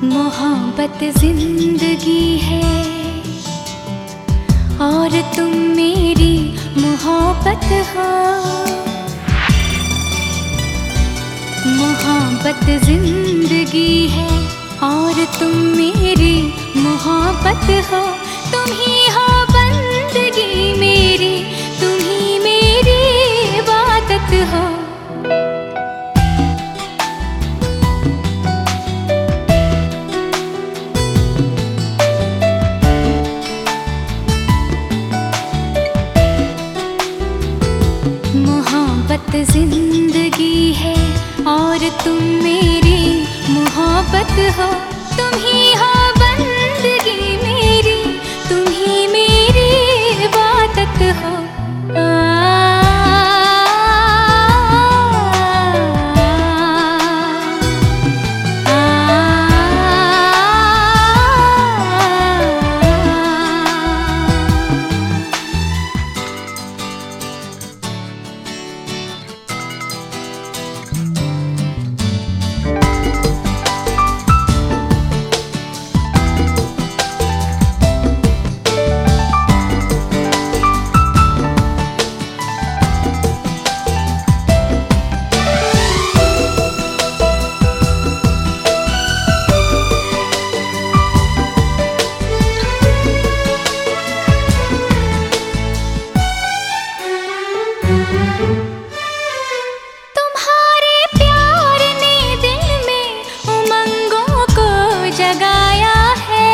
मोहब्बत जिंदगी है और तुम मेरी मोहब्बत हो। मोहब्बत जिंदगी है और तुम मेरी मोहब्बत हो। तुम ही हो बंदगी मेरी, तुम ही मेरी इबादत हो। मोहब्बत जिंदगी है और तुम मेरी मोहब्बत हो। तुम ही हो बंदगी मेरी, तुम ही मेरी इबादत हो। तुम्हारे प्यार ने दिल में उमंगों को जगाया है।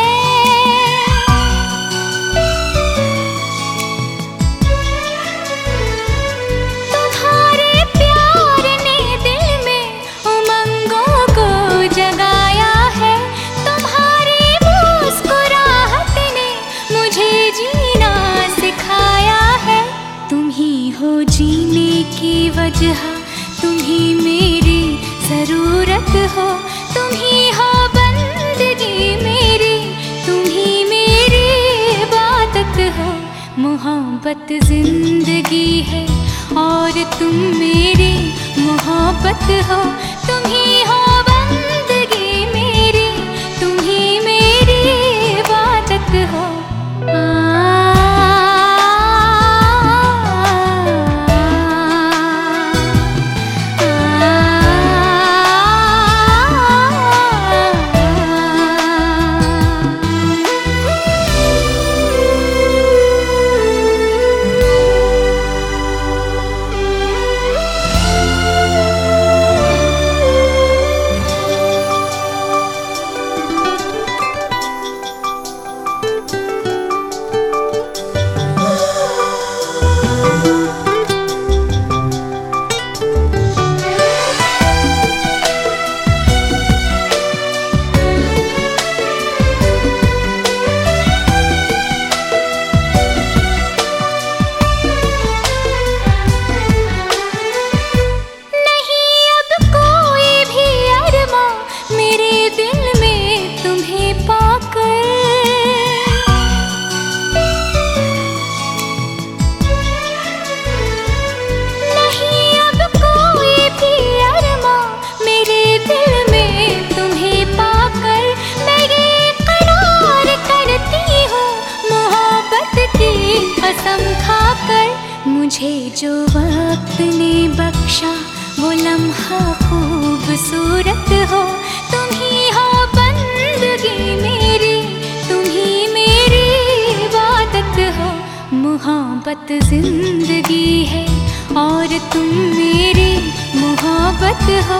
तुम्हारे प्यार ने दिल में उमंगों को जगाया है। तुम्हारी मुस्कुराहट ने मुझे जीना सिखाया है। तुम ही हो जीने की वजह, तुम ही मेरी जरूरत हो। तुम ही हो बंदगी मेरी, तुम ही मेरी इबादत हो। मोहब्बत जिंदगी है और तुम मेरी मोहब्बत हो। तुम ही हो बंदगी मेरी, तुम ही मेरी इबादत हो। कसम खाकर मुझे जो वक्त ने बख्शा वो लम्हा खूबसूरत हो। तुम ही हो बंदगी मेरी, तुम ही मेरी इबादत हो। मोहब्बत जिंदगी है और तुम मेरी मोहब्बत हो।